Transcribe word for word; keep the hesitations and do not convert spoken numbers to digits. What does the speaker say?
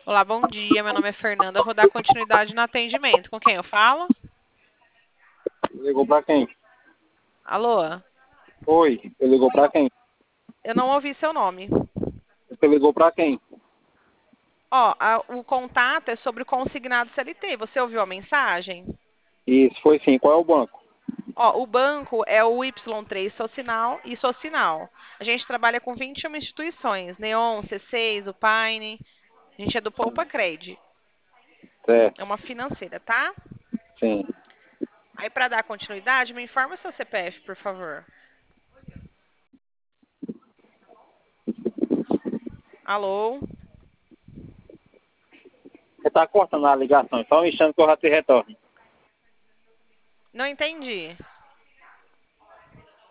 Olá, bom dia. Meu nome é Fernanda. Eu vou dar continuidade no atendimento. Com quem eu falo? Ligou pra quem? Alô? Oi, você ligou pra quem? Eu não ouvi seu nome. Você ligou pra quem? Ó, a- o contato é sobre o consignado C L T. Você ouviu a mensagem? Isso, foi sim. Qual é o banco? Ó, o banco é o Y três Socinal e Socinal. A gente trabalha com vinte e uma instituições. Neon, C seis, o Pine. A gente é do Poupa Cred. É Certo, uma financeira, tá? sim. Aí, para dar continuidade, me informa o seu C P F, por favor. Alô? Você tá cortando a ligação, só um instante que eu já te retorno. Não entendi.